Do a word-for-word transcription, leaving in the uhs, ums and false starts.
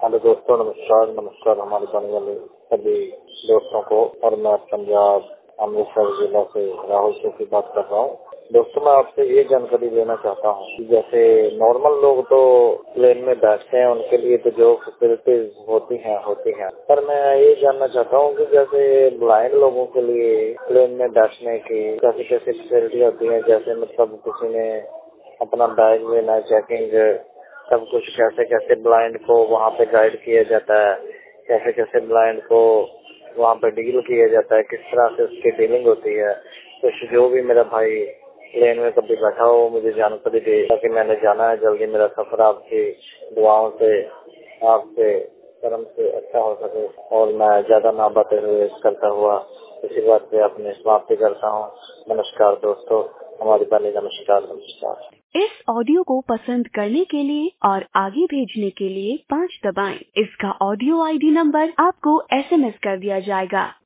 Hello दोस्तों, नमस्कार नमस्कार हमारे जाने वाले सभी दोस्तों को। और मैं पंजाब अमृतसर जिला से राहुल से बात कर रहा हूँ। दोस्तों, मैं आपसे ये जानकारी देना चाहता हूँ कि जैसे नॉर्मल लोग तो प्लेन में बैठते हैं, उनके लिए तो जो फैसिलिटीज होती हैं होती हैं पर मैं ये जानना चाहता हूँ कि जैसे ब्लाइंड लोगों के लिए प्लेन में बैठने की कैसी कैसी फैसिलिटी होती है। जैसे मतलब किसी ने अपना बैग लेना, चेकिंग, सब कुछ कैसे कैसे ब्लाइंड को वहाँ पे गाइड किया जाता है, कैसे कैसे ब्लाइंड को वहाँ पे डील किया जाता है, किस तरह से उसकी डीलिंग होती है। तो जो भी मेरा भाई प्लेन में कभी बैठा हो मुझे जानकारी दे, ताकि मैंने जाना है जल्दी, मेरा सफर आपकी दुआओं से, आपके कर्म से अच्छा हो सके। और मैं ज्यादा ना बातें हुए करता हुआ इसी बात पे अपनी समाप्ति करता हूँ। नमस्कार दोस्तों, हमारी पहले नमस्कार नमस्कार। इस ऑडियो को पसंद करने के लिए और आगे भेजने के लिए पाँच दबाएं। इसका ऑडियो आईडी नंबर आपको एसएमएस कर दिया जाएगा।